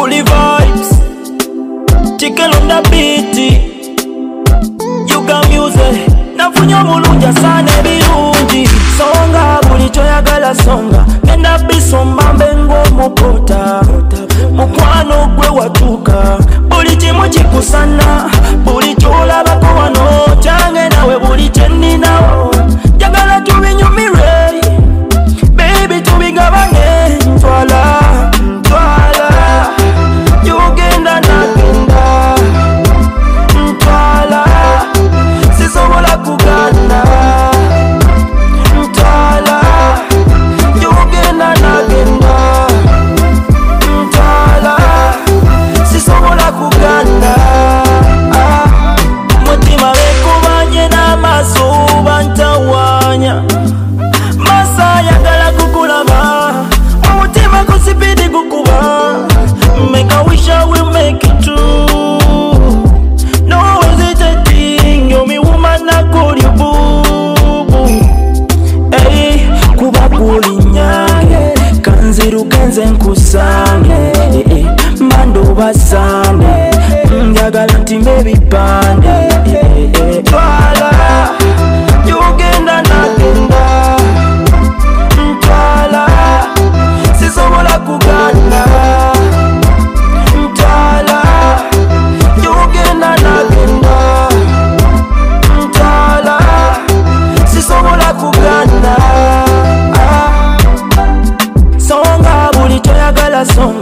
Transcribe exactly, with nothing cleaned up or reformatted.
Bully vibes, chicken on the beat. You got music, nafunyo mulunja sana birungi. Songa buli choyagala songa, genda bisomba mbengo mukota. Mukwano gwe watuka, buli kimu kikusana, buli kyolabako wano kyange nawe buli kyeninawo. Jagala tubinyumire, baby tubigabane. Ntwala, ntwala, yogenda nagenda. Ntwala, sisobola kugana. Ntwala, yogenda nagenda. Ntwala, sisobola kugana. Mutima bekubanye n'amaaso bantawanya. Masa yagala kukulaba, omutima kusipidi kukuba. Make a wish I will make it true. No hesitating, you're me woman, I call you boo. Hey, kuba kulinyange, kanziru kenze nkusange. Hey, mando basane, njagala ntimbe bipande. Ntwala, yogenda nagenda. Ntwala, sisobola kugana. Ntwala, yogenda nagenda. Ntwala, sisobola kugana. Songa buli choyagala songa.